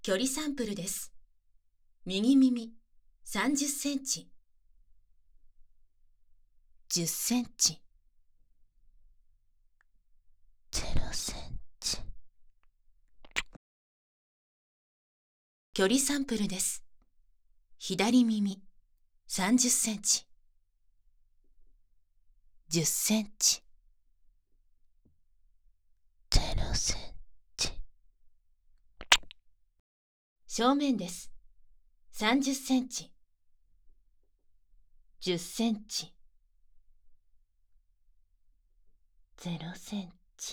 距離サンプルです。右耳30センチ、10センチ、0センチ。距離サンプルです。左耳30センチ、10センチ、0センチ。正面です。30センチ、10センチ、0センチ。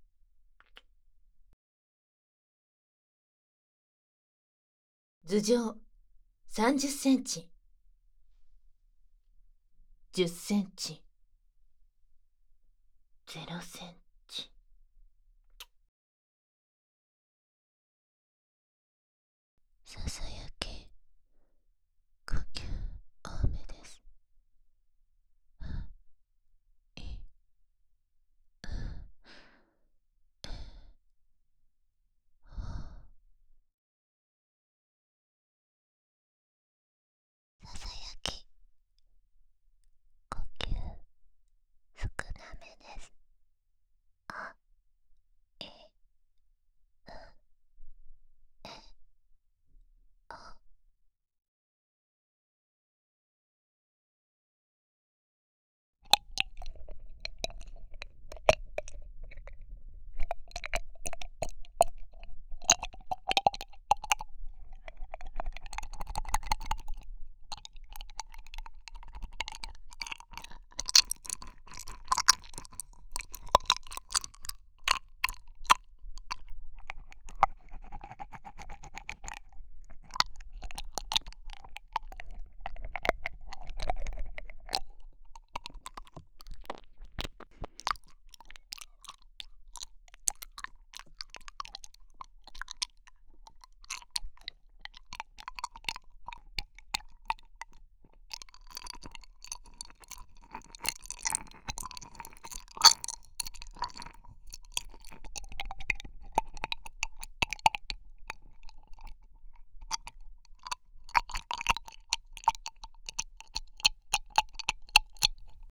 頭上30センチ、10センチ、0センチ。ささや